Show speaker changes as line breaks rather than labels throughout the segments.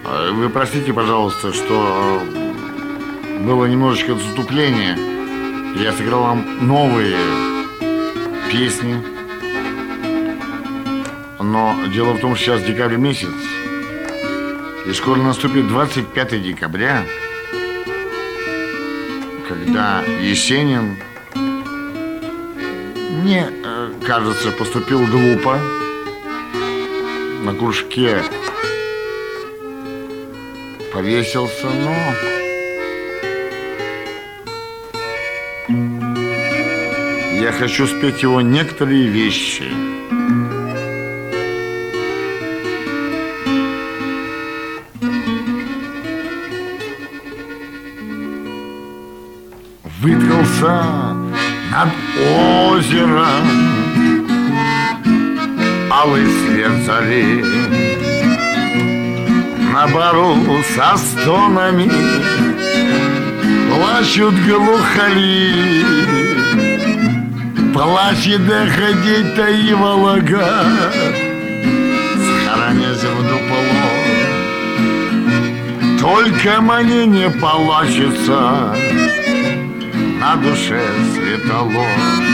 Вы простите, пожалуйста, что было немножечко затупление. Я сыграл вам новые песни. Но дело в том, что сейчас декабрь месяц, и скоро наступит 25 декабря, когда Есенин, мне кажется, поступил глупо. На кружке повесился, но я хочу спеть его некоторые вещи. Выткался над озером алый свет зари, на бару со стонами плачут глухари. Плачет да ходить-то и волога, схоронясь в дупло. Только мне не плачется, на душе светло.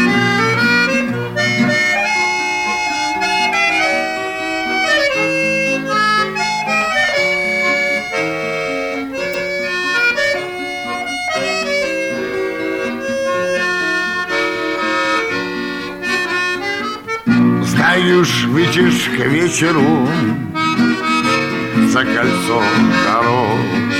Знаешь, выйдешь к вечеру за кольцо дорог,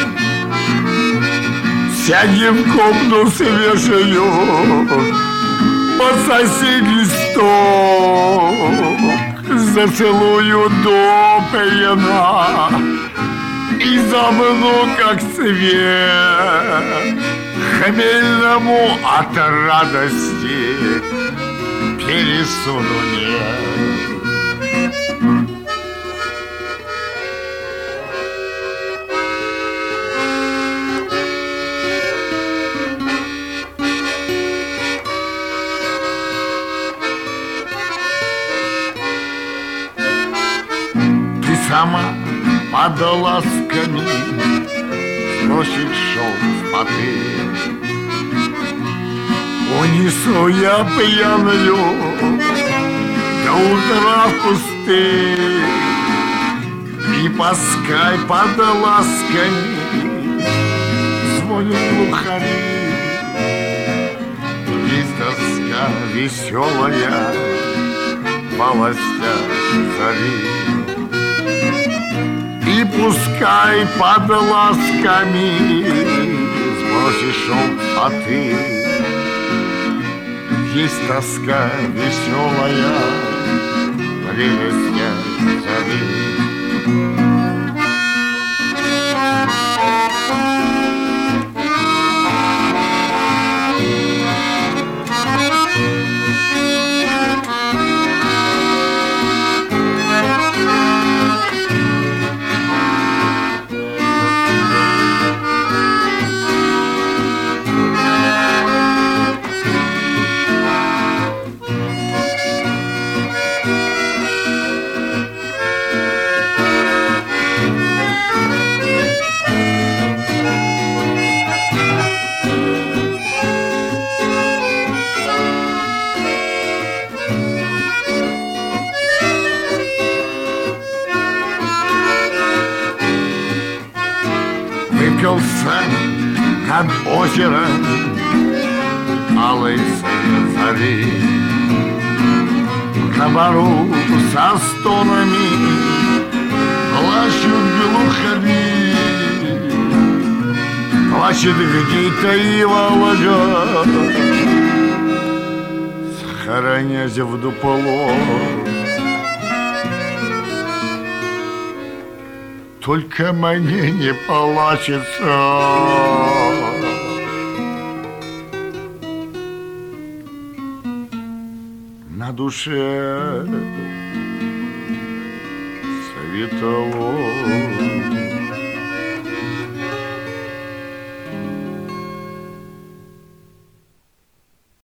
сядем в копну свежую под соседний стол, зацелую до пьяна и забну, как свет, хмельному от радости пересуду нет. Ты сама под ласками сносишь шелк поты. Унесу я пьяную до утра в кусты, и пускай под ласками звонят глухари. Есть тоска веселая в полостях зари, и пускай под ласками сбросишь шелк, а ты есть тоска веселая в прелестях зари. Над озером алый свет зари, на бару со стонами плачут глухари. Плачет где-то и Волга, схоронясь в дупло. Только мне не плачется, на душе светло.